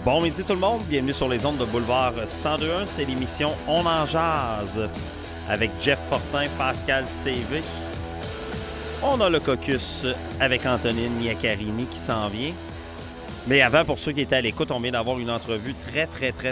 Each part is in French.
Bon midi tout le monde, bienvenue sur les ondes de Boulevard 102.1, c'est l'émission On en jase avec Jeff Fortin, Pascal CV. On a le caucus avec Antonine Niacarini qui s'en vient. Mais avant, pour ceux qui étaient à l'écoute, on vient d'avoir une entrevue très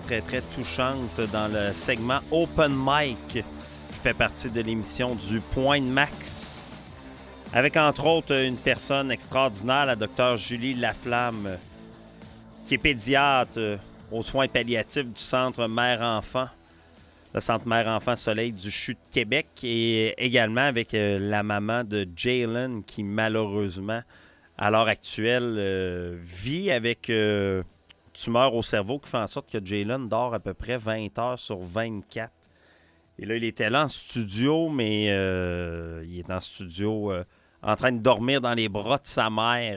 touchante dans le segment Open Mic qui fait partie de l'émission du Point de Max. Avec entre autres une personne extraordinaire, la Dr Julie Laflamme, qui est pédiatre aux soins palliatifs du Centre Mère-Enfant, le Centre Mère-Enfant Soleil du CHU de Québec, et également avec la maman de Jalen qui, malheureusement, à l'heure actuelle, vit avec tumeur au cerveau qui fait en sorte que Jalen dort à peu près 20 heures sur 24. Et là, il était là en studio, mais il est en studio en train de dormir dans les bras de sa mère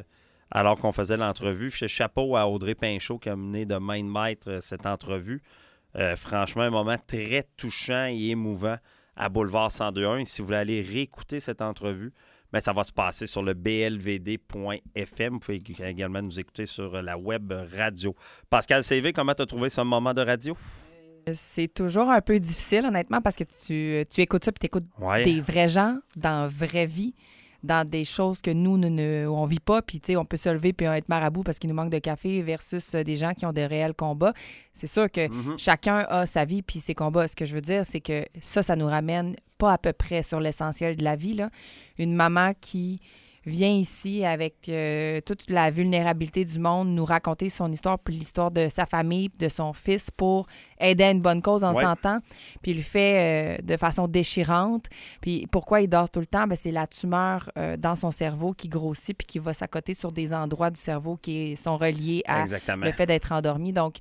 alors qu'on faisait l'entrevue. Chapeau à Audrey Pinchot qui a mené de main de maître cette entrevue. Franchement, un moment très touchant et émouvant à Boulevard 102.1. Et si vous voulez aller réécouter cette entrevue, bien, ça va se passer sur le blvd.fm. Vous pouvez également nous écouter sur la web radio. Pascal CV, comment tu as trouvé ce moment de radio? C'est toujours un peu difficile, honnêtement, parce que tu écoutes ça puis tu écoutes des vrais gens dans la vraie vie, dans des choses que nous, on vit pas, puis on peut se lever puis être marabout parce qu'il nous manque de café versus des gens qui ont de réels combats. C'est sûr que chacun a sa vie puis ses combats. Ce que je veux dire, c'est que ça nous ramène pas à peu près sur l'essentiel de la vie, là. Une maman qui vient ici avec toute la vulnérabilité du monde, nous raconter son histoire, puis l'histoire de sa famille, de son fils pour aider à une bonne cause, on s'entend. Puis il le fait de façon déchirante. Puis pourquoi il dort tout le temps? Bien, c'est la tumeur dans son cerveau qui grossit puis qui va s'accoter sur des endroits du cerveau qui sont reliés à le fait d'être endormi. Donc,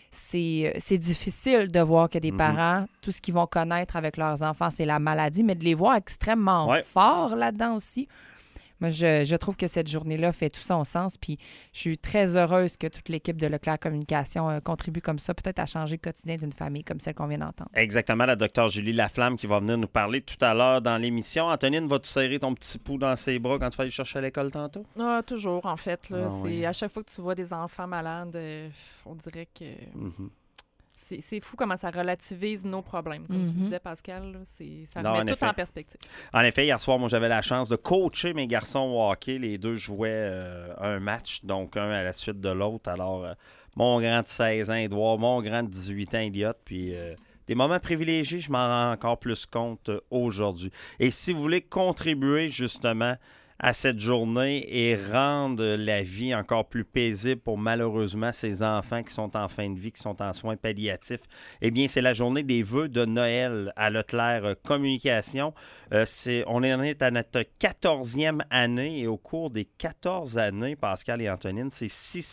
c'est difficile de voir que des parents, tout ce qu'ils vont connaître avec leurs enfants, c'est la maladie, mais de les voir extrêmement forts là-dedans aussi. Moi, je trouve que cette journée-là fait tout son sens, puis je suis très heureuse que toute l'équipe de Leclerc Communication contribue comme ça, peut-être à changer le quotidien d'une famille comme celle qu'on vient d'entendre. Exactement, la Dr Julie Laflamme qui va venir nous parler tout à l'heure dans l'émission. Antonine, vas-tu serrer ton petit pouls dans ses bras quand tu vas aller chercher à l'école tantôt? Ah, toujours, en fait. Là, à chaque fois que tu vois des enfants malades, on dirait que... C'est fou comment ça relativise nos problèmes. Comme tu disais, Pascal, là, ça remet tout en perspective. En effet, hier soir, moi, j'avais la chance de coacher mes garçons au hockey. Les deux jouaient un match, donc un à la suite de l'autre. Alors, mon grand de 16 ans, Édouard, mon grand de 18 ans, Elliot, puis... des moments privilégiés, je m'en rends encore plus compte aujourd'hui. Et si vous voulez contribuer justement à cette journée et rendre la vie encore plus paisible pour malheureusement ces enfants qui sont en fin de vie, qui sont en soins palliatifs, eh bien, c'est la journée des vœux de Noël à Leclerc Communication. On est à notre 14e année et au cours des 14 années, Pascal et Antonine, c'est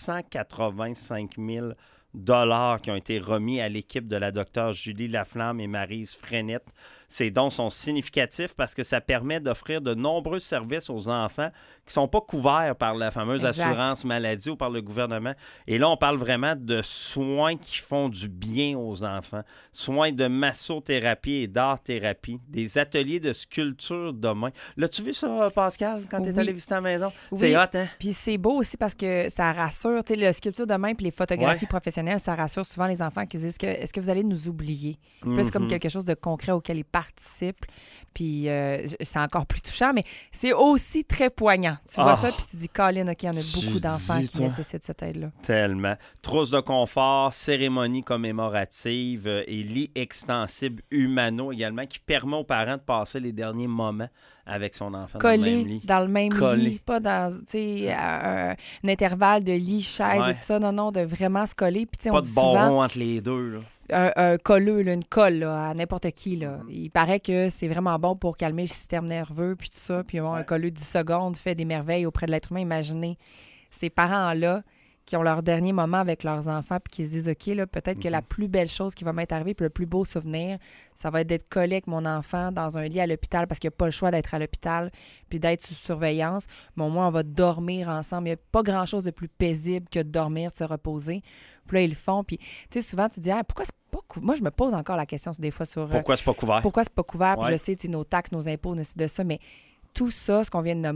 685 000 $ qui ont été remis à l'équipe de la Dr Julie Laflamme et Maryse Frenette. Ces dons sont significatifs parce que ça permet d'offrir de nombreux services aux enfants qui ne sont pas couverts par la fameuse assurance maladie ou par le gouvernement. Et là, on parle vraiment de soins qui font du bien aux enfants. Soins de massothérapie et d'art-thérapie, des ateliers de sculpture de main. L'as-tu vu ça, Pascal, quand tu es allé visiter la maison? Oui. C'est hot, hein? Puis c'est beau aussi parce que ça rassure. Tu sais, la sculpture de main puis les photographies professionnelles, ça rassure souvent les enfants qui disent est-ce que vous allez nous oublier? Puis c'est comme quelque chose de concret auquel ils participent. Puis c'est encore plus touchant, mais c'est aussi très poignant. Tu vois ça, puis tu dis, Colin, OK, il y en a beaucoup d'enfants qui nécessitent cette aide-là. Tellement. Trousse de confort, cérémonie commémorative et lit extensible humano également, qui permet aux parents de passer les derniers moments avec son enfant collé dans le même lit. Dans le même lit, pas dans un intervalle de lit, chaise et tout ça. Non, de vraiment se coller. Puis, pas de bonbon entre les deux, là. Un colleux, là, une colle là, à n'importe qui. Là. Il paraît que c'est vraiment bon pour calmer le système nerveux puis tout ça. Puis un colleux de 10 secondes fait des merveilles auprès de l'être humain. Imaginez ces parents-là qui ont leur dernier moment avec leurs enfants puis qui se disent, OK, là, peut-être que la plus belle chose qui va m'être arrivée puis le plus beau souvenir, ça va être d'être collé avec mon enfant dans un lit à l'hôpital parce qu'il n'y a pas le choix d'être à l'hôpital puis d'être sous surveillance. Mais au moins, on va dormir ensemble. Il n'y a pas grand-chose de plus paisible que de dormir, de se reposer. Puis là, ils le font. Puis, tu sais, souvent, tu dis, pourquoi c'est pas couvert? Moi, je me pose encore la question des fois sur... pourquoi c'est pas couvert? Pourquoi c'est pas couvert? Puis je sais, nos taxes, nos impôts, de ça, mais tout ça, ce qu'on vient de nommer,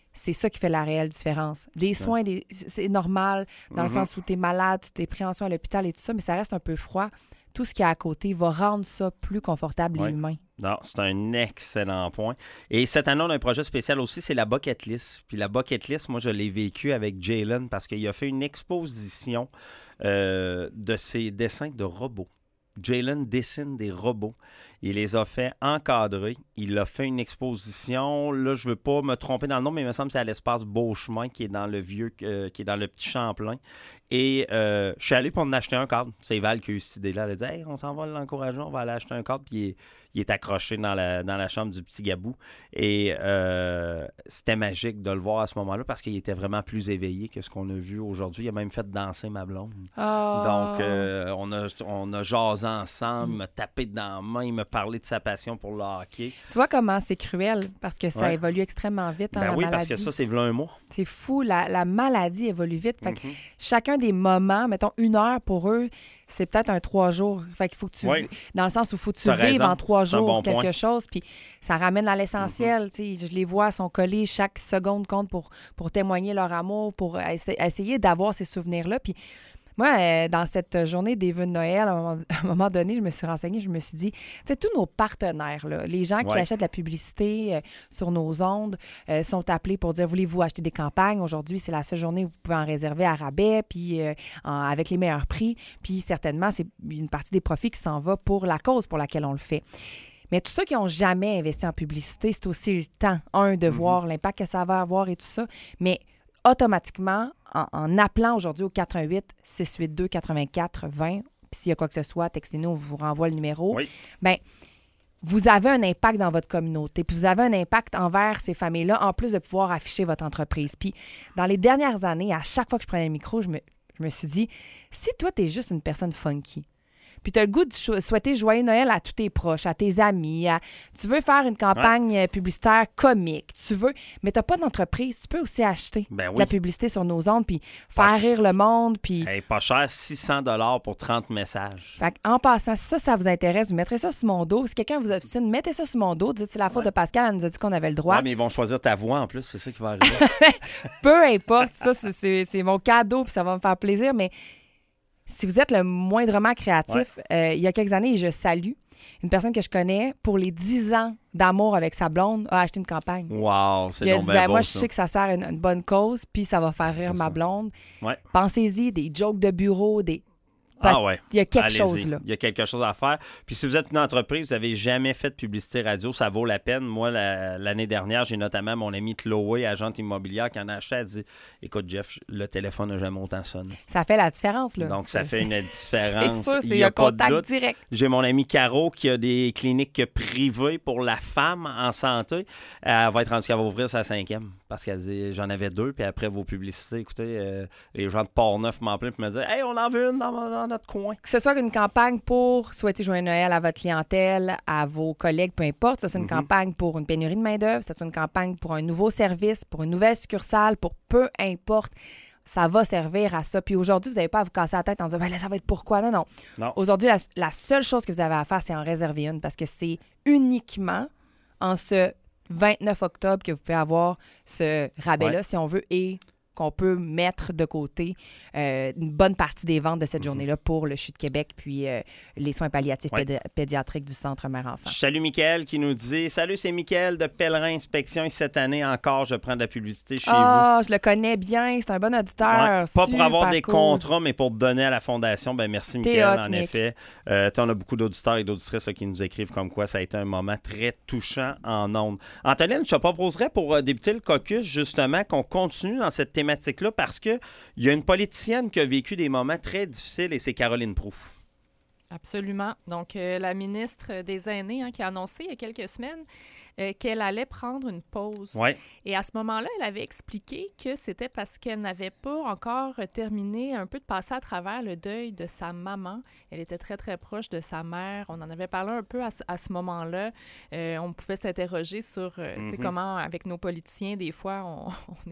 c'est ça qui fait la réelle différence. Des soins, c'est normal, dans le sens où tu es malade, tu t'es pris en soin à l'hôpital et tout ça, mais ça reste un peu froid. Tout ce qu'il y a à côté va rendre ça plus confortable et humain. Non, c'est un excellent point. Et cette année, on a un projet spécial aussi, c'est la bucket list. Puis la bucket list, moi, je l'ai vécu avec Jalen parce qu'il a fait une exposition de ses dessins de robots. Jalen dessine des robots. Il les a fait encadrer. Il a fait une exposition. Là, je ne veux pas me tromper dans le nom, mais il me semble que c'est à l'espace Beauchemin qui est dans le vieux, qui est dans le petit Champlain. Et je suis allé pour en acheter un cadre. C'est Val qui a eu cette idée-là. Elle a dit « Hey, on s'en va l'encourager, on va aller acheter un cadre. » Puis il est accroché dans la chambre du petit Gabou. Et c'était magique de le voir à ce moment-là parce qu'il était vraiment plus éveillé que ce qu'on a vu aujourd'hui. Il a même fait danser ma blonde. Oh. Donc, on a jasé ensemble, il m'a tapé dans la main, il m'a parlé de sa passion pour le hockey. Tu vois comment c'est cruel parce que ça évolue extrêmement vite, la maladie. Parce que ça, c'est v'là un mois. C'est fou, la maladie évolue vite. Fait que chacun des moments, mettons 1 heure pour eux, c'est peut-être un 3 jours. Fait qu'il faut que tu dans le sens où il faut que tu vives en 3 jours quelque chose, puis ça ramène à l'essentiel. Je les vois, sont collés, chaque seconde compte pour témoigner leur amour, pour essayer d'avoir ces souvenirs-là. Puis moi, dans cette journée des vœux de Noël, à un moment donné, je me suis renseignée, je me suis dit, tu sais, tous nos partenaires, là, les gens qui achètent de la publicité sur nos ondes, sont appelés pour dire, voulez-vous acheter des campagnes? Aujourd'hui, c'est la seule journée où vous pouvez en réserver à rabais, puis avec les meilleurs prix. Puis certainement, c'est une partie des profits qui s'en va pour la cause pour laquelle on le fait. Mais tous ceux qui n'ont jamais investi en publicité, c'est aussi le temps, de voir l'impact que ça va avoir et tout ça. Mais automatiquement, en appelant aujourd'hui au 418-682-84-20, puis s'il y a quoi que ce soit, textez-nous, on vous renvoie le numéro. Bien, vous avez un impact dans votre communauté, puis vous avez un impact envers ces familles-là, en plus de pouvoir afficher votre entreprise. Puis dans les dernières années, à chaque fois que je prenais le micro, je me suis dit, si toi, tu es juste une personne funky, puis tu as le goût de souhaiter joyeux Noël à tous tes proches, à tes amis. Tu veux faire une campagne publicitaire comique. Mais tu n'as pas d'entreprise. Tu peux aussi acheter de la publicité sur nos ondes puis faire rire le monde. Puis pas cher, 600$ pour 30 messages. Fait en passant, si ça vous intéresse, vous mettrez ça sur mon dos. Si quelqu'un vous obstine, mettez ça sur mon dos. Dites, c'est la faute de Pascal, elle nous a dit qu'on avait le droit. Mais ils vont choisir ta voix en plus, c'est ça qui va arriver. Peu importe, ça, c'est mon cadeau puis ça va me faire plaisir, mais si vous êtes le moindrement créatif, il y a quelques années, je salue une personne que je connais pour les 10 ans d'amour avec sa blonde a acheté une campagne. Wow, c'est il a donc dit, bien beau, moi, je sais que ça sert à une bonne cause, puis ça va faire rire ma blonde. Pensez-y, des jokes de bureau, Il y a quelque chose, là. Il y a quelque chose à faire. Puis si vous êtes une entreprise, vous n'avez jamais fait de publicité radio, ça vaut la peine. Moi, l'année dernière, j'ai notamment mon amie Chloé, agente immobilière, qui en a acheté. Elle dit, écoute, Jeff, le téléphone n'a jamais autant sonné. Ça fait la différence, là. Donc, ça fait une différence. C'est sûr, il y a contact direct. J'ai mon amie Caro qui a des cliniques privées pour la femme en santé. Elle va être rendue qu'elle va ouvrir sa 5e. Parce qu'elle dit, j'en avais 2. Puis après, vos publicités, écoutez, les gens de Port-Neuf m'appellent et me disent, hey, on en veut une dans notre coin. Que ce soit une campagne pour souhaiter joyeux Noël à votre clientèle, à vos collègues, peu importe, que ce soit une campagne pour une pénurie de main-d'œuvre, que ce soit une campagne pour un nouveau service, pour une nouvelle succursale, pour peu importe, ça va servir à ça. Puis aujourd'hui, vous n'avez pas à vous casser la tête en disant, ben là, ça va être pourquoi? Non. Aujourd'hui, la seule chose que vous avez à faire, c'est en réserver une parce que c'est uniquement en ce 29 octobre que vous pouvez avoir ce rabais-là, si on veut, et qu'on peut mettre de côté une bonne partie des ventes de cette journée-là pour le CHU de Québec puis les soins palliatifs pédiatriques du Centre Mère-Enfant. Salut Mickaël qui nous dit « Salut, c'est Mickaël de Pèlerin Inspection et cette année encore, je prends de la publicité chez vous. » Ah, je le connais bien, c'est un bon auditeur. Pas pour avoir des contrats, mais pour donner à la Fondation. Ben merci Mickaël, en effet. On a beaucoup d'auditeurs et d'auditrices qui nous écrivent comme quoi ça a été un moment très touchant en ondes. Antonine, je te proposerais pour débuter le caucus, justement, qu'on continue dans cette thématique-là parce qu'il y a une politicienne qui a vécu des moments très difficiles et c'est Caroline Proulx. Absolument. Donc, la ministre des Aînés qui a annoncé il y a quelques semaines qu'elle allait prendre une pause. Et à ce moment-là, elle avait expliqué que c'était parce qu'elle n'avait pas encore terminé un peu de passer à travers le deuil de sa maman. Elle était très, très proche de sa mère. On en avait parlé un peu à ce moment-là. On pouvait s'interroger sur comment, avec nos politiciens, des fois,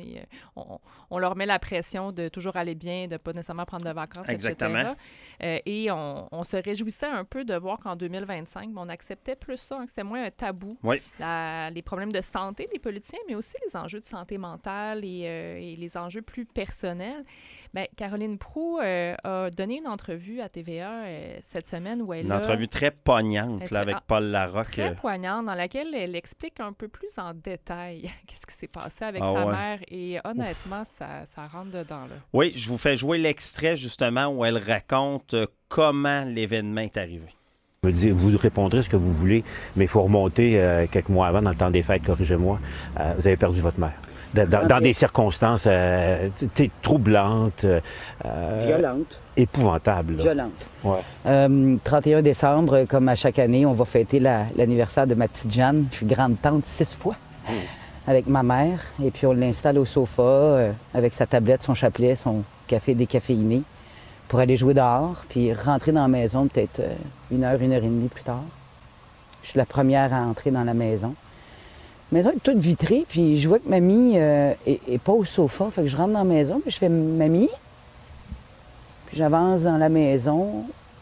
on leur met la pression de toujours aller bien, de ne pas nécessairement prendre de vacances, Exactement. etc. Et on se réjouissait un peu de voir qu'en 2025, on acceptait plus ça, que c'était moins un tabou. les problèmes de santé des politiciens, mais aussi les enjeux de santé mentale et les enjeux plus personnels. Bien, Caroline Proulx a donné une entrevue à TVA cette semaine où une entrevue très poignante là, avec Paul Larocque. Très poignante, dans laquelle elle explique un peu plus en détail qu'est-ce qui s'est passé avec sa mère. Et honnêtement, ça rentre dedans. Là. Oui, je vous fais jouer l'extrait justement où elle raconte comment l'événement est arrivé. Je me dis, vous répondrez ce que vous voulez, mais il faut remonter quelques mois avant, dans le temps des fêtes, corrigez-moi. Vous avez perdu votre mère. Dans des circonstances troublantes. Violentes. Épouvantables. Là. Violentes. Ouais. 31 décembre, comme à chaque année, on va fêter l'anniversaire de ma petite Jeanne. Je suis grande-tante 6 fois avec ma mère. Et puis on l'installe au sofa avec sa tablette, son chapelet, son café décaféiné pour aller jouer dehors, puis rentrer dans la maison peut-être 1 heure, 1 heure et demie plus tard. Je suis la première à entrer dans la maison. La maison est toute vitrée, puis je vois que mamie est pas au sofa. Fait que je rentre dans la maison, puis je fais « Mamie ». Puis j'avance dans la maison.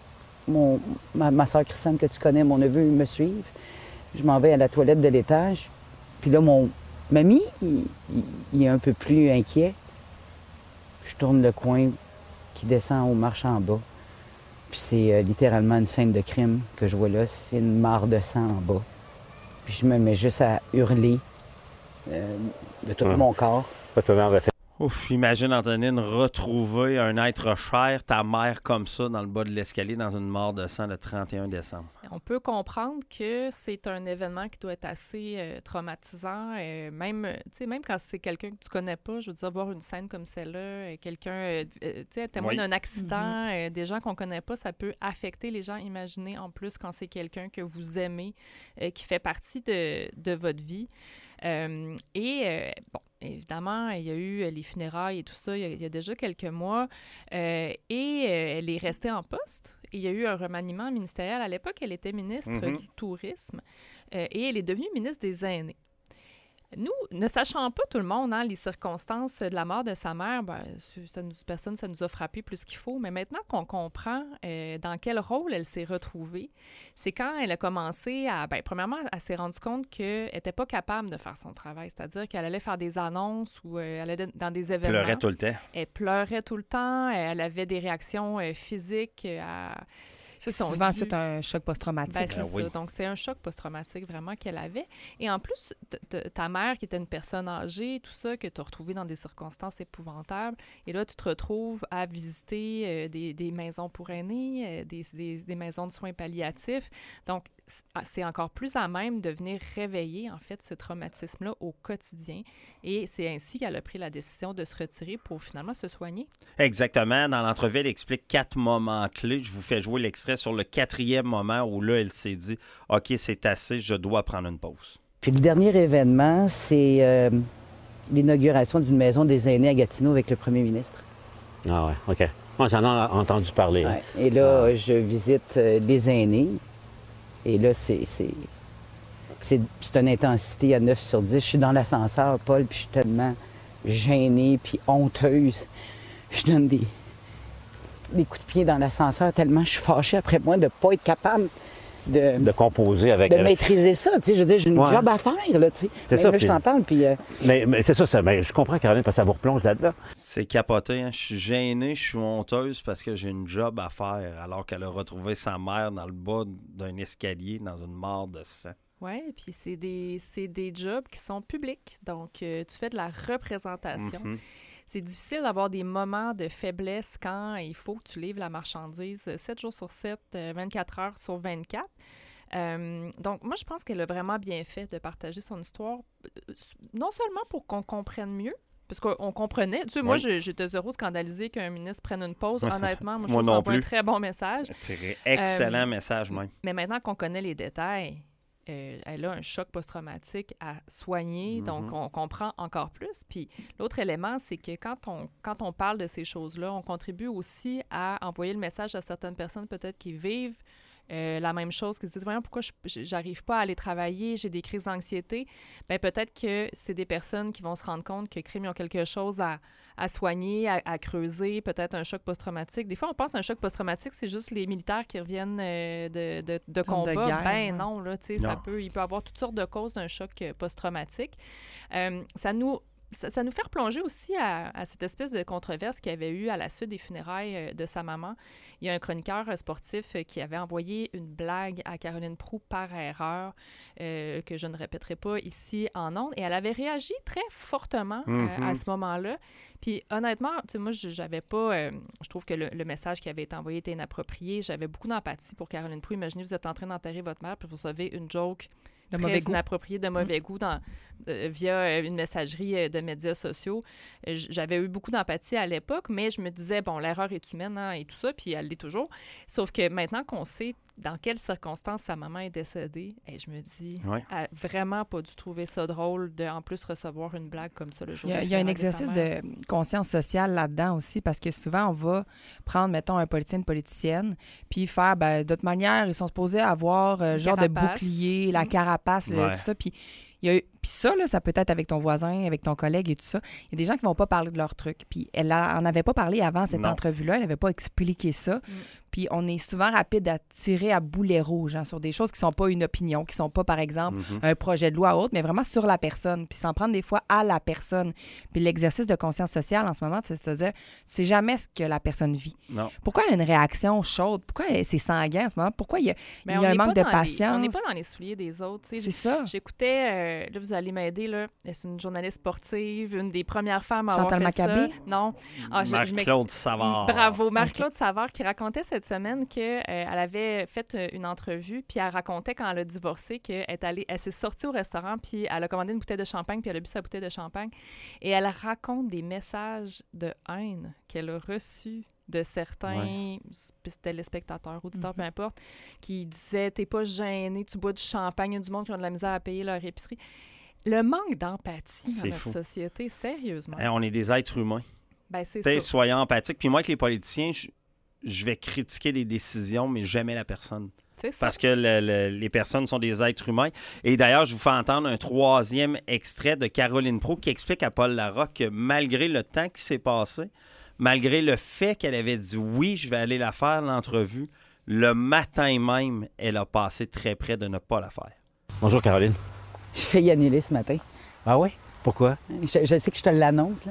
Ma soeur Christiane, que tu connais, mon neveu, ils me suivent. Je m'en vais à la toilette de l'étage. Puis là, mon mamie, il est un peu plus inquiet. Je tourne le coin qui descend aux marches en bas. Puis c'est littéralement une scène de crime que je vois là. C'est une mare de sang en bas. Puis je me mets juste à hurler de tout mon corps. Ouf, imagine, Antonine, retrouver un être cher, ta mère comme ça, dans le bas de l'escalier, dans une mare de sang le 31 décembre. On peut comprendre que c'est un événement qui doit être assez traumatisant. Même quand c'est quelqu'un que tu connais pas, je veux dire, voir une scène comme celle-là, quelqu'un, témoin d'un accident, des gens qu'on connaît pas, ça peut affecter les gens. Imaginez en plus quand c'est quelqu'un que vous aimez, qui fait partie de votre vie. Bon, évidemment, il y a eu les funérailles et tout ça il y a déjà quelques mois. Elle est restée en poste. Il y a eu un remaniement ministériel. À l'époque, elle était ministre du Tourisme et elle est devenue ministre des Aînés. Nous, ne sachant pas tout le monde, les circonstances de la mort de sa mère, personne, ça nous a frappé plus qu'il faut. Mais maintenant qu'on comprend dans quel rôle elle s'est retrouvée, c'est quand elle a commencé à... premièrement, elle s'est rendue compte qu'elle n'était pas capable de faire son travail. C'est-à-dire qu'elle allait faire des annonces ou elle allait dans des événements. Elle pleurait tout le temps. Elle pleurait tout le temps. Elle avait des réactions physiques à... Souvent, c'est un choc post-traumatique. C'est ça. Donc, c'est un choc post-traumatique vraiment qu'elle avait. Et en plus, ta mère, qui était une personne âgée, tout ça, que tu as retrouvé dans des circonstances épouvantables, et là, tu te retrouves à visiter des maisons pour aînés, des maisons de soins palliatifs. Donc, c'est encore plus à même de venir réveiller, en fait, ce traumatisme-là au quotidien. Et c'est ainsi qu'elle a pris la décision de se retirer pour finalement se soigner. Exactement. Dans l'entrevue, elle explique 4 moments clés. Je vous fais jouer l'extrait sur le 4e moment où là, elle s'est dit « OK, c'est assez, je dois prendre une pause ». Puis le dernier événement, c'est l'inauguration d'une maison des aînés à Gatineau avec le premier ministre. Ah ouais, OK. Moi, j'en ai entendu parler. Ouais. Et là, je visite les aînés. Et là, c'est une intensité à 9 sur 10. Je suis dans l'ascenseur, Paul, puis je suis tellement gênée puis honteuse. Je donne des coups de pied dans l'ascenseur tellement je suis fâchée après moi de ne pas être capable de composer avec... De maîtriser ça, tu sais. Je veux dire, j'ai une job à faire, là, tu sais. C'est ça, là, je t'en parle, puis... Mais c'est ça. Mais je comprends, Caroline, parce que ça vous replonge là-dedans. C'est capoté, hein? Je suis gênée, je suis honteuse parce que j'ai une job à faire, alors qu'elle a retrouvé sa mère dans le bas d'un escalier, dans une mare de sang. Oui, puis c'est des jobs qui sont publics. Donc, tu fais de la représentation. C'est difficile d'avoir des moments de faiblesse quand il faut que tu livres la marchandise 7 jours sur 7, 24 heures sur 24. Donc, moi, je pense qu'elle a vraiment bien fait de partager son histoire, non seulement pour qu'on comprenne mieux, parce qu'on comprenait. Tu sais, moi, j'étais zéro scandalisée qu'un ministre prenne une pause. Honnêtement, moi, je trouve que c'est un très bon message. C'est un excellent message, même. Mais maintenant qu'on connaît les détails, elle a un choc post-traumatique à soigner, donc on comprend encore plus. Puis l'autre élément, c'est que quand on parle de ces choses-là, on contribue aussi à envoyer le message à certaines personnes peut-être qui vivent la même chose, qui se disent « Voyons, pourquoi j'arrive pas à aller travailler, j'ai des crises d'anxiété. » Bien, peut-être que c'est des personnes qui vont se rendre compte que crime, ils ont quelque chose à soigner, à creuser, peut-être un choc post-traumatique. Des fois, on pense à un choc post-traumatique, c'est juste les militaires qui reviennent de combat. De guerre, ben non, là, tu sais, il peut y avoir toutes sortes de causes d'un choc post-traumatique. Ça nous fait replonger aussi à cette espèce de controverse qu'il y avait eu à la suite des funérailles de sa maman. Il y a un chroniqueur sportif qui avait envoyé une blague à Caroline Proulx par erreur, que je ne répéterai pas ici en ondes, et elle avait réagi très fortement à ce moment-là. Puis honnêtement, tu sais, moi, j'avais pas... je trouve que le message qui avait été envoyé était inapproprié. J'avais beaucoup d'empathie pour Caroline Proulx. Imaginez, vous êtes en train d'enterrer votre mère, puis vous recevez une joke de très inapproprié, de mauvais goût via une messagerie de médias sociaux. J'avais eu beaucoup d'empathie à l'époque, mais je me disais, bon, l'erreur est humaine et tout ça, puis elle l'est toujours. Sauf que maintenant qu'on sait dans quelles circonstances sa maman est décédée, je me dis, elle n'a vraiment pas dû trouver ça drôle de, en plus, recevoir une blague comme ça le jour. Il y a un exercice de conscience sociale là-dedans aussi, parce que souvent, on va prendre, mettons, un politicien, une politicienne, puis faire, d'autre manière, ils sont supposés avoir genre de bouclier, la carapace, tout ça, puis ça, là, ça peut être avec ton voisin, avec ton collègue et tout ça. Il y a des gens qui vont pas parler de leur truc. Puis elle en avait pas parlé avant cette entrevue-là. Elle n'avait pas expliqué ça. Puis on est souvent rapide à tirer à boulet rouge sur des choses qui sont pas une opinion, qui sont pas, par exemple, un projet de loi ou autre, mais vraiment sur la personne. Puis s'en prendre des fois à la personne. Puis l'exercice de conscience sociale en ce moment, c'est de se dire, tu sais jamais ce que la personne vit. Non. Pourquoi elle a une réaction chaude? Pourquoi c'est sanguin en ce moment? Pourquoi il y a un manque de patience? On n'est pas dans les souliers des autres. C'est ça. J'écoutais, là, vous allez m'aider, là. C'est une journaliste sportive, une des premières femmes à Chantal avoir fait Maccabé? ça. Non. Marie-Claude Savard. Bravo. Marie-Claude Savard qui racontait cette semaine qu'elle avait fait une entrevue, puis elle racontait quand elle a divorcé qu'elle s'est sortie au restaurant, puis elle a commandé une bouteille de champagne, puis elle a bu sa bouteille de champagne. Et elle raconte des messages de haine qu'elle a reçus de certains téléspectateurs, auditeurs, peu importe, qui disaient « T'es pas gêné, tu bois du champagne, il y a du monde qui ont de la misère à payer leur épicerie. » Le manque d'empathie dans notre société, sérieusement. On est des êtres humains. C'est ça. Soyons empathiques. Puis moi, avec les politiciens, je vais critiquer les décisions, mais jamais la personne. Parce que les personnes sont des êtres humains. Et d'ailleurs, je vous fais entendre un 3e extrait de Caroline Proulx qui explique à Paul Larocque que malgré le temps qui s'est passé, malgré le fait qu'elle avait dit « oui, je vais aller la faire, l'entrevue », le matin même, elle a passé très près de ne pas la faire. Bonjour, Caroline. Je fais y annuler ce matin. Ah oui? Pourquoi? Je sais que je te l'annonce, là.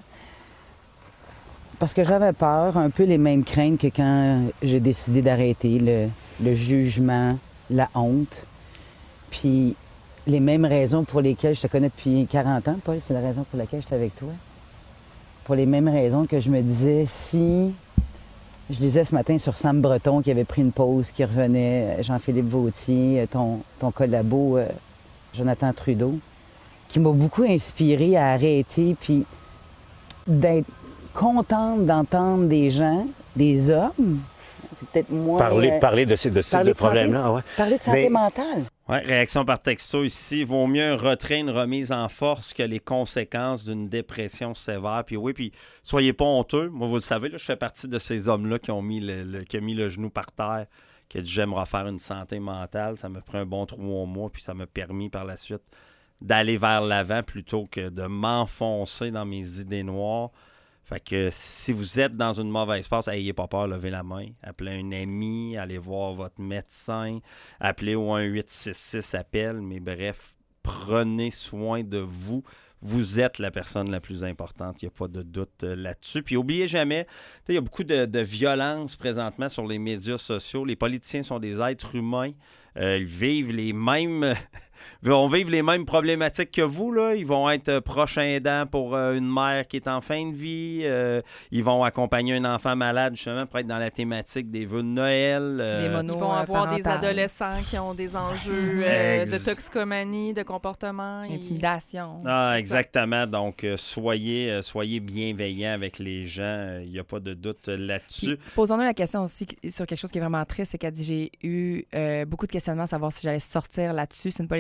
Parce que j'avais peur, un peu les mêmes craintes que quand j'ai décidé d'arrêter, le jugement, la honte. Puis les mêmes raisons pour lesquelles je te connais depuis 40 ans, Paul, c'est la raison pour laquelle j'étais avec toi. Pour les mêmes raisons que je me disais, si... Je lisais ce matin sur Sam Breton qui avait pris une pause, qui revenait, Jean-Philippe Vautier, ton collabo, Jonathan Trudeau, qui m'a beaucoup inspiré à arrêter, puis d'être contente d'entendre des gens, des hommes, c'est peut-être moins... Parler de ce problème-là, ouais. Parler de santé mentale. Oui, réaction par texto ici. Vaut mieux un retrait, une remise en force que les conséquences d'une dépression sévère. Puis puis soyez pas honteux. Moi, vous le savez, là, je fais partie de ces hommes-là qui ont mis le genou par terre, qui a dit j'aime refaire une santé mentale. Ça m'a pris un bon 3 mois, puis ça m'a permis par la suite d'aller vers l'avant plutôt que de m'enfoncer dans mes idées noires. Fait que si vous êtes dans une mauvaise passe, n'ayez pas peur, levez la main. Appelez un ami, allez voir votre médecin, appelez au 1-866 appel, mais bref, prenez soin de vous. Vous êtes la personne la plus importante, il n'y a pas de doute là-dessus. Puis n'oubliez jamais, il y a beaucoup de violence présentement sur les médias sociaux. Les politiciens sont des êtres humains. Ils vivent les mêmes... vont vivre les mêmes problématiques que vous, là. Ils vont être proches aidants pour une mère qui est en fin de vie. Ils vont accompagner un enfant malade, justement, pour être dans la thématique des vœux de Noël. Ils vont avoir des adolescents qui ont des enjeux de toxicomanie, de comportement. Intimidation. Ah, exactement. Donc, soyez bienveillants avec les gens. Il n'y a pas de doute là-dessus. Puis, posons-nous la question aussi sur quelque chose qui est vraiment triste, c'est qu'elle dit, j'ai eu beaucoup de questionnements à savoir si j'allais sortir là-dessus. C'est une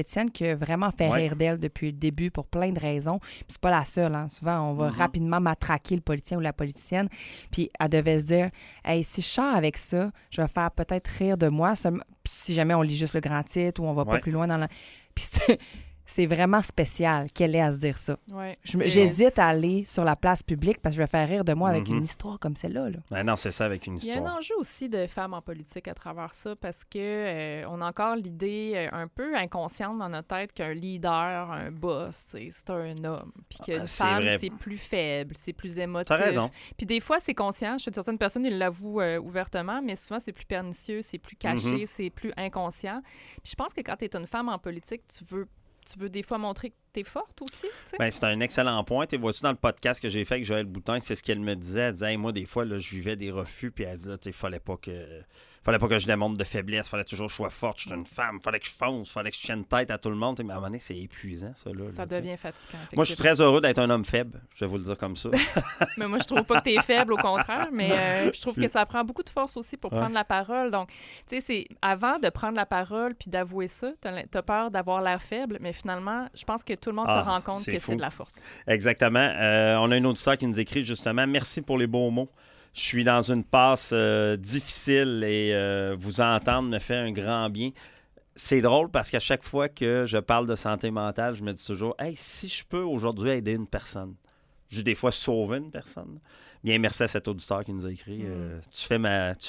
politicienne qui a vraiment fait rire d'elle depuis le début pour plein de raisons. Puis c'est pas la seule. Hein. Souvent, on va rapidement matraquer le politicien ou la politicienne. Puis elle devait se dire, hey, si je sors avec ça, je vais faire peut-être rire de moi. Si jamais on lit juste le grand titre ou on va pas plus loin dans la... Puis c'est vraiment spécial qu'elle ait à se dire ça. Ouais, j'hésite à aller sur la place publique parce que je vais faire rire de moi avec une histoire comme celle-là. Là. Ben non, c'est ça, avec une histoire. Il y a un enjeu aussi de femmes en politique à travers ça parce que on a encore l'idée un peu inconsciente dans notre tête qu'un leader, un boss, c'est un homme. Puis qu'une femme, c'est plus faible, c'est plus émotif. T'as raison. Puis des fois, c'est conscient. Je sais que certaines personnes, ils l'avouent ouvertement, mais souvent, c'est plus pernicieux, c'est plus caché, c'est plus inconscient. Puis je pense que quand tu es une femme en politique, tu veux des fois montrer que tu es forte aussi? Bien, c'est un excellent point. Tu vois-tu dans le podcast que j'ai fait avec Joël Boutin, c'est ce qu'elle me disait. Elle disait, hey, moi, des fois, là, je vivais des refus, puis elle disait, il fallait pas que je démontre de faiblesse, fallait toujours que je sois forte, je suis une femme, fallait que je fonce, fallait que je tienne tête à tout le monde. Mais à un moment donné, c'est épuisant, ça. Ça devient fatigant. Moi, je suis très heureux d'être un homme faible, je vais vous le dire comme ça. Mais moi, je trouve pas que tu es faible, au contraire, mais je trouve que ça prend beaucoup de force aussi pour prendre la parole. Donc, tu sais, c'est avant de prendre la parole puis d'avouer ça, t'as peur d'avoir l'air faible, mais finalement, je pense que tout le monde se rend compte que c'est de la force. Exactement. On a une auditeur qui nous écrit justement, merci pour les beaux mots. Je suis dans une passe difficile et vous entendre me fait un grand bien. C'est drôle parce qu'à chaque fois que je parle de santé mentale, je me dis toujours, hey, si je peux aujourd'hui aider une personne, j'ai des fois sauvé une personne. Bien, merci à cet auditeur qui nous a écrit. Tu fais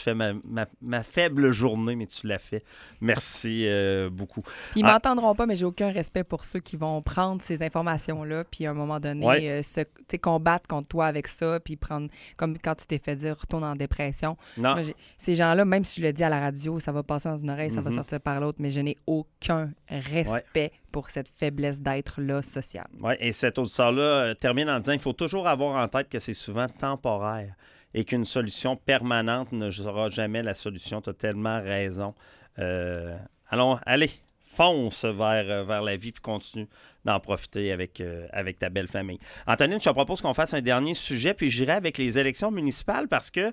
ma faible journée, mais tu l'as fait. Merci beaucoup. Puis ils m'entendront pas, mais j'ai aucun respect pour ceux qui vont prendre ces informations-là, puis à un moment donné, combattre contre toi avec ça, puis prendre, comme quand tu t'es fait dire, retourne en dépression. Non. Moi, ces gens-là, même si je le dis à la radio, ça va passer dans une oreille, ça va sortir par l'autre, mais je n'ai aucun respect pour cette faiblesse d'être-là sociale. Oui, et cet auditeur-là termine en disant qu'il faut toujours avoir en tête que c'est souvent temporaire et qu'une solution permanente ne sera jamais la solution. Tu as tellement raison. Allez, fonce vers la vie puis continue d'en profiter avec ta belle famille. Antonine, je te propose qu'on fasse un dernier sujet, puis j'irai avec les élections municipales parce que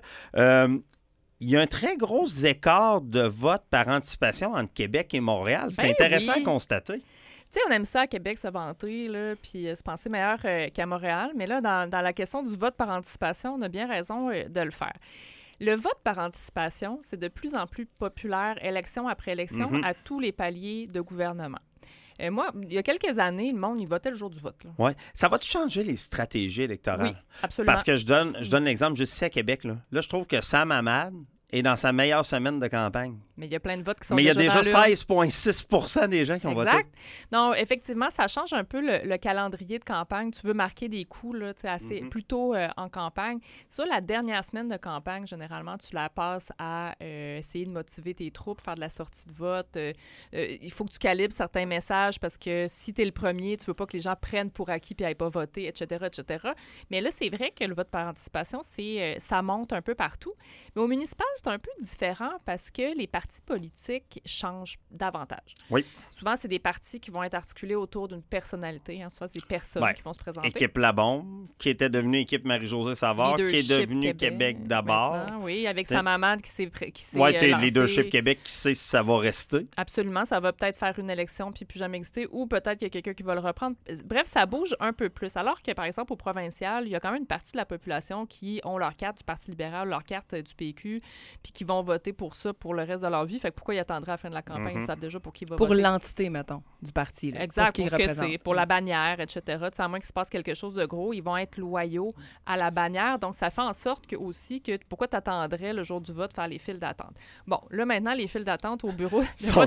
il y a un très gros écart de vote par anticipation entre Québec et Montréal. C'est intéressant à constater. Tu sais, on aime ça à Québec, se vanter, là, puis se penser meilleur qu'à Montréal. Mais là, dans la question du vote par anticipation, on a bien raison de le faire. Le vote par anticipation, c'est de plus en plus populaire, élection après élection, à tous les paliers de gouvernement. Moi, il y a quelques années, le monde, il votait le jour du vote. Oui. Ça va-tu changer les stratégies électorales? Oui, absolument. Parce que je donne l'exemple juste ici à Québec. Là, je trouve que Sam Hamad est dans sa meilleure semaine de campagne. Mais il y a plein de votes qui sont déjà dans l'urne. Mais il y a déjà 16,6 % des gens qui ont voté. Exact. Non, effectivement, ça change un peu le calendrier de campagne. Tu veux marquer des coups là, plus tôt en campagne. Sur la dernière semaine de campagne, généralement, tu la passes à essayer de motiver tes troupes, faire de la sortie de vote. Il faut que tu calibres certains messages parce que si tu es le premier, tu veux pas que les gens prennent pour acquis et n'aillent pas voter, etc., etc. Mais là, c'est vrai que le vote par anticipation, ça monte un peu partout. Mais au municipal, c'est un peu différent parce que les partis politiques changent davantage. Oui. Souvent, c'est des partis qui vont être articulés autour d'une personnalité. Hein. Souvent, c'est des personnes qui vont se présenter. Équipe La Bombe, qui était devenue équipe Marie-Josée Savard, qui est devenue Québec d'abord. Oui, avec sa maman qui s'est Leadership Québec qui sait si ça va rester. Absolument, ça va peut-être faire une élection puis plus jamais exister, ou peut-être qu'il y a quelqu'un qui va le reprendre. Bref, ça bouge un peu plus. Alors que, par exemple, au provincial, il y a quand même une partie de la population qui ont leur carte du Parti libéral, leur carte du PQ, puis qui vont voter pour ça pour le reste de leur vie. Fait que pourquoi ils attendraient à la fin de la campagne? Ils savent déjà pour qui ils vont voter. Pour l'entité, mettons, du parti. Là, exact, pour ce que c'est, pour la bannière, etc. À moins qu'il se passe quelque chose de gros, ils vont être loyaux à la bannière. Donc, ça fait en sorte que pourquoi tu attendrais le jour du vote faire les files d'attente? Bon, là, maintenant, les files d'attente au bureau sont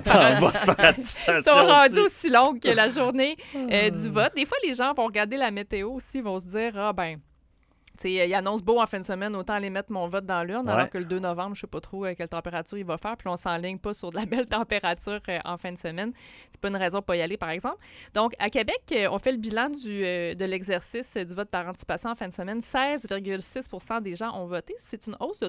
rendus aussi longues que la journée du vote. Des fois, les gens vont regarder la météo aussi, vont se dire, il annonce beau en fin de semaine, autant aller mettre mon vote dans l'urne, alors que le 2 novembre, je ne sais pas trop quelle température il va faire, puis on ne s'enligne pas sur de la belle température en fin de semaine. C'est pas une raison pour pas y aller, par exemple. Donc, à Québec, on fait le bilan de l'exercice du vote par anticipation en fin de semaine. 16,6 % des gens ont voté. C'est une hausse de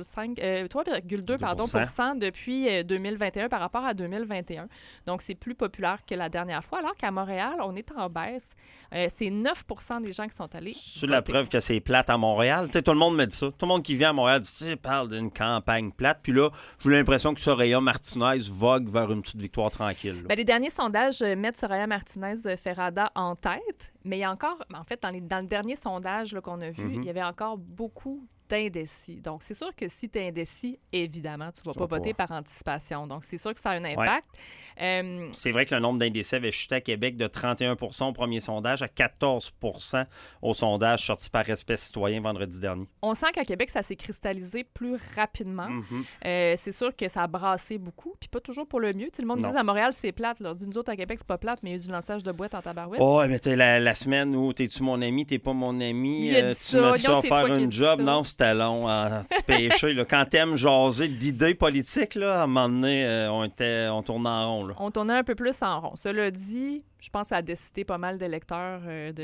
3,2 % depuis 2021 par rapport à 2021. Donc, c'est plus populaire que la dernière fois, alors qu'à Montréal, on est en baisse. C'est 9 % des gens qui sont allés C'est la preuve que c'est plate plate à Montréal. Tout le monde me dit ça. Tout le monde qui vient à Montréal dit, parle d'une campagne plate. Puis là, j'ai l'impression que Soraya Martinez vogue vers une petite victoire tranquille. Les derniers sondages mettent Soraya Martinez de Ferrada en tête. Mais il y a encore, en fait, dans le dernier sondage qu'on a vu, il y avait encore beaucoup d'indécis. Donc, c'est sûr que si tu es indécis, évidemment, tu ne vas pas voter par anticipation. Donc, c'est sûr que ça a un impact. Ouais. C'est vrai que le nombre d'indécis avait chuté à Québec de 31 % au premier sondage à 14 % au sondage sorti par Respect citoyen vendredi dernier. On sent qu'à Québec, ça s'est cristallisé plus rapidement. C'est sûr que ça a brassé beaucoup, puis pas toujours pour le mieux. Le monde dit à Montréal, c'est plate. Là. Dit, nous autres, à Québec, c'est pas plate, mais il y a eu du lançage de boîtes en tabarouette. Oh, mais t'es la semaine où t'es-tu mon ami, t'es pas mon ami, tu m'as-tu offert un job? Non, c'était long, petit péché. Là. Quand t'aimes jaser d'idées politiques, là, à un moment donné, on tournait en rond. Là. On tournait un peu plus en rond. Cela dit, je pense que ça a décidé pas mal d'électeurs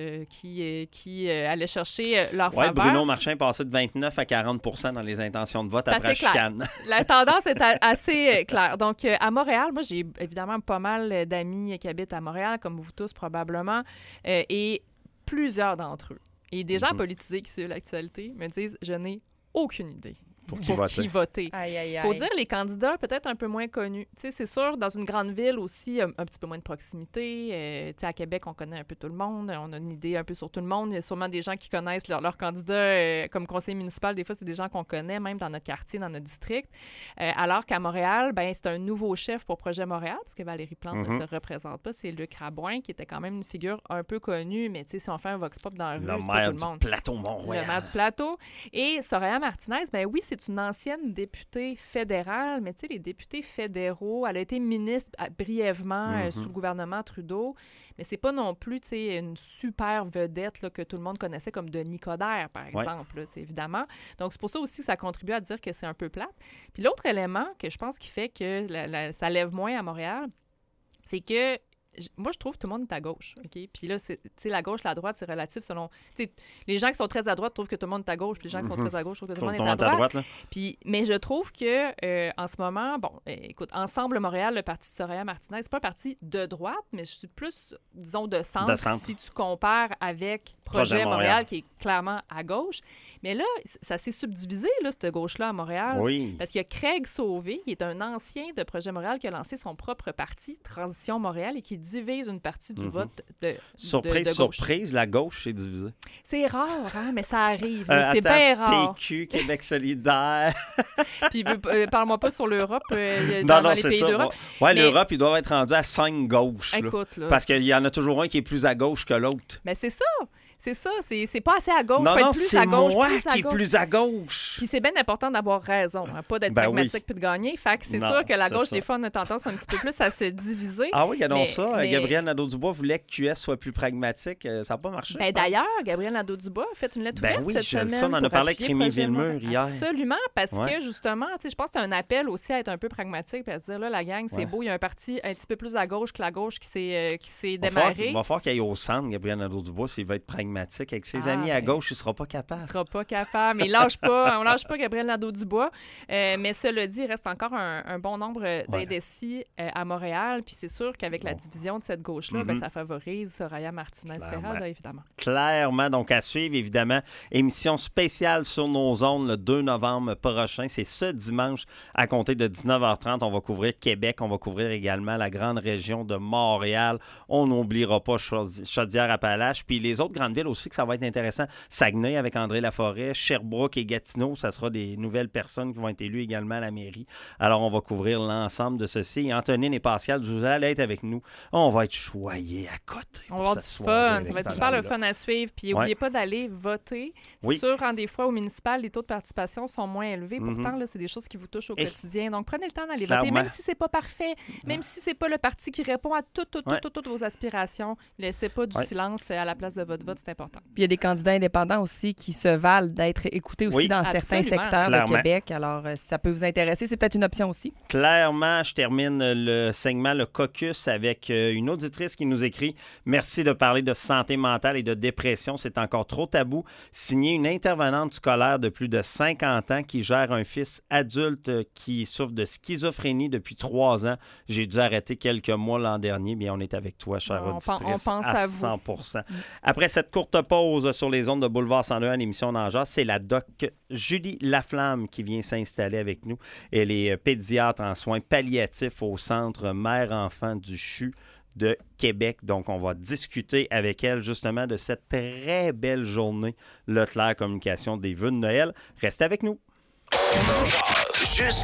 qui allaient chercher leur faveur. Bruno Marchand est passé de 29 à 40 % dans les intentions de vote après la chicane. La tendance est assez claire. Donc, à Montréal, moi, j'ai évidemment pas mal d'amis qui habitent à Montréal, comme vous tous probablement, et plusieurs d'entre eux. Et des gens politisés qui suivent l'actualité me disent « Je n'ai aucune idée. » Pour qui voter. Il faut dire les candidats peut-être un peu moins connus. C'est sûr, dans une grande ville aussi, un petit peu moins de proximité. À Québec, on connaît un peu tout le monde. On a une idée un peu sur tout le monde. Il y a sûrement des gens qui connaissent leurs candidats comme conseiller municipal. Des fois, c'est des gens qu'on connaît, même dans notre quartier, dans notre district. Alors qu'à Montréal, c'est un nouveau chef pour Projet Montréal, parce que Valérie Plante ne se représente pas. C'est Luc Rabouin, qui était quand même une figure un peu connue. Mais si on fait un vox pop dans la rue, c'est pas tout le monde. Le maire du plateau Mont-Royal. Le maire du plateau. Et Soraya Martinez, oui, c'est une ancienne députée fédérale, mais les députés fédéraux, elle a été ministre brièvement sous le gouvernement Trudeau, mais c'est pas non plus une super vedette là, que tout le monde connaissait comme Denis Coderre, par exemple, là, évidemment. Donc, c'est pour ça aussi que ça contribue à dire que c'est un peu plate. Puis l'autre élément que je pense qui fait que ça lève moins à Montréal, c'est que moi, je trouve que tout le monde est à gauche, OK? Puis là, la gauche, la droite, c'est relatif selon... Les gens qui sont très à droite trouvent que tout le monde est à gauche, puis les gens qui sont très à gauche trouvent que tout le monde est à droite. Mais je trouve que en ce moment, écoute, Ensemble Montréal, le parti de Soraya Martinez, c'est pas un parti de droite, mais je suis plus, disons, de centre. Si tu compares avec Projet Montréal, qui est clairement à gauche. Mais là, ça s'est subdivisé, là, cette gauche-là, à Montréal. Oui. Parce qu'il y a Craig Sauvé, qui est un ancien de Projet Montréal, qui a lancé son propre parti, Transition Montréal, et qui divise une partie du vote de gauche. Surprise, la gauche s'est divisée. C'est rare, hein, mais ça arrive. C'est bien rare. PQ, Québec solidaire. Puis parle-moi pas sur l'Europe, dans les pays d'Europe. Oui, l'Europe, ils doivent être rendus à 5 gauches. Écoute, là, parce qu'il y en a toujours un qui est plus à gauche que l'autre. Mais c'est ça. C'est ça, c'est pas assez à gauche. Non, plus à gauche, moi plus à qui gauche. est plus à gauche. Puis c'est bien important d'avoir raison, hein, pas d'être pragmatique puis de gagner. Fait que c'est sûr que la gauche, des fois, on a tendance un petit peu plus à se diviser. Ah oui, regardons ça. Gabriel Nadeau-Dubois voulait que QS soit plus pragmatique. Ça n'a pas marché. D'ailleurs, Gabriel Nadeau-Dubois a fait une lettre ouverte cette semaine. Ça, on en a parlé avec Rémi Villemur hier. Absolument, parce que justement, je pense que c'est un appel aussi à être un peu pragmatique et à se dire, là, la gang, c'est beau, il y a un parti un petit peu plus à gauche que la gauche qui s'est démarré. Il va falloir qu'il aille au centre, Gabriel Nadeau-Dubois, s'il va être pragmatique avec ses amis à gauche, il ne sera pas capable. Il ne sera pas capable. Mais on ne lâche pas Gabriel Nadeau-Dubois. Mais cela dit, il reste encore un bon nombre d'indécis à Montréal. Puis c'est sûr qu'avec la division de cette gauche-là, ça favorise Soraya Martinez-Ferrada, évidemment. Clairement. Donc, à suivre, évidemment, émission spéciale sur nos ondes le 2 novembre prochain. C'est ce dimanche à compter de 19h30. On va couvrir Québec. On va couvrir également la grande région de Montréal. On n'oubliera pas Chaudière-Appalaches. Puis les autres grandes villes aussi, que ça va être intéressant. Saguenay avec André Laforêt, Sherbrooke et Gatineau, ça sera des nouvelles personnes qui vont être élues également à la mairie. Alors, on va couvrir l'ensemble de ceci. Et Antonine et Pascal, vous allez être avec nous. On va être choyés à côté. On va avoir du fun. Ça va être super le fun à suivre. Puis, n'oubliez pas d'aller voter. C'est sûr, des fois, au municipal, les taux de participation sont moins élevés. Pourtant, là, c'est des choses qui vous touchent au quotidien. Donc, prenez le temps d'aller voter, même si c'est pas parfait, même si c'est pas le parti qui répond à toutes vos aspirations. Laissez pas du silence à la place de votre vote. C'est important. Puis, il y a des candidats indépendants aussi qui se valent d'être écoutés aussi dans certains secteurs de Québec. Alors, si ça peut vous intéresser, c'est peut-être une option aussi. Clairement, je termine le segment, le caucus, avec une auditrice qui nous écrit « Merci de parler de santé mentale et de dépression. C'est encore trop tabou. » Signé une intervenante scolaire de plus de 50 ans qui gère un fils adulte qui souffre de schizophrénie depuis 3 ans. J'ai dû arrêter quelques mois l'an dernier. Bien, on est avec toi, chère auditrice, on pense à 100%. Après cette courte pause sur les ondes de Boulevard 102 à l'émission Nageur. C'est la doc Julie Laflamme qui vient s'installer avec nous. Elle est pédiatre en soins palliatifs au centre Mère-Enfant du CHU de Québec. Donc, on va discuter avec elle justement de cette très belle journée Leclerc Communication des vœux de Noël. Restez avec nous. Jusqu'à